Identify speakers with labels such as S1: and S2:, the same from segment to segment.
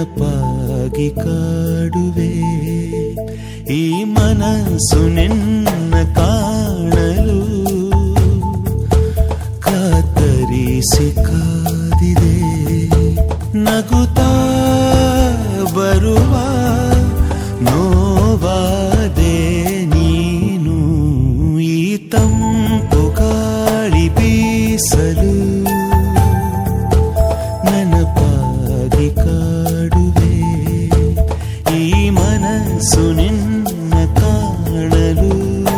S1: ನೆನಪಾಗಿ ಕಾಡುವೆ. ಈ ಮನಸ್ಸು ನಿನ್ನ ಕಾಣಲು ಕಾತರಿಸಿ ಕಾದಿದೆ. ನಗುತ್ತಾ ಬರುವ ನೋವಾದೆ ನೀನು. ಈ ತಂಪು ಗಾಳಿ ಬೀಸಲು ನೆನಪಾಗಿ ಕಾಡುವೆ. ಈ ಮನಸ್ಸು ನಿನ್ನ ಕಾಣಲು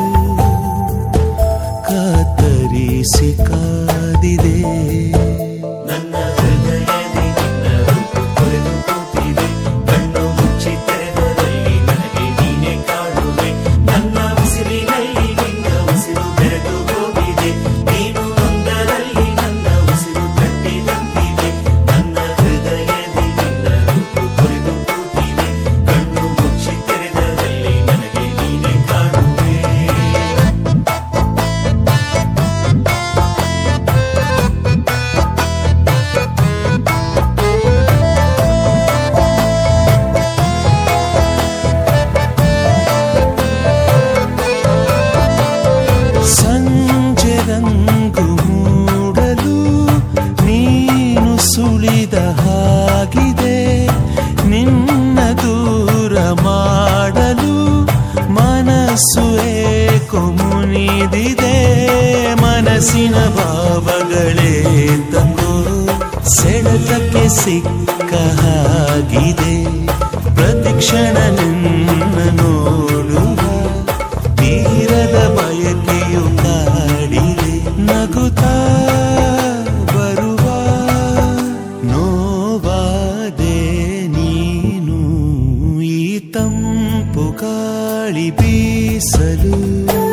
S1: ಕಾತರಿಸಿ ಕಾದಿದೆ.
S2: ನನ್ನ ಹೃದಯದಿ ನಿನ್ನ ರೂಪು ಕೊರೆದು ಕೂತಿದೆ. ಕಣ್ಣು ಮುಚ್ಚಿ ತೆರೆದಲ್ಲಿ ನನಗೆ ನೀನೆ ಕಾಣುವೆ. ನನ್ನ ಉಸಿರಿನಲ್ಲಿ ನಿನ್ನ ಉಸಿರು ಬೆರೆತು ಹೋಗಿದೆ. ನೀನು ಒಂದರಲ್ಲಿ ನನ್ನ ಉಸಿರು ಕಟ್ಟಿದಂತಿದೆ. ನನ್ನ ಹೃದಯದಿ ನಿನ್ನ ರೂಪು ಕೊರೆದು ಕೂತಿದೆ. ಕಣ್ಣು ಮುಚ್ಚಿ ತೆರೆದಲ್ಲಿ ನನಗೆ ನೀನೆ ಕಾಣುವೆ.
S1: ಸಂಜೆ ರಂಗು ಮೂಡಲು ನೀನು ಸುಳಿದ ಹಾಗಿದೆ. ನಿನ್ನ ದೂರ ಮಾಡಲು ಮನಸ್ಸು ಏಕೋ ಮುನಿದಿದೆ. ಮನಸ್ಸಿನ ಭಾವಗಳೇ ತಂದು ಸೆಳೆತಕ್ಕೆ ಸಿಕ್ಕ ಹಾಗಿದೆ. ಪ್ರತಿಕ್ಷಣ ನಿನ್ನ ನೋಡುವ ತೀರದ ಬಯಕೆಯು ಕಾಡಿದೆ. ನಗುತ್ತಾ ಬರುವ ನೋವಾದೆ ನೀನು. ಈ ತಂಪು ಗಾಳಿ ಬೀಸಲು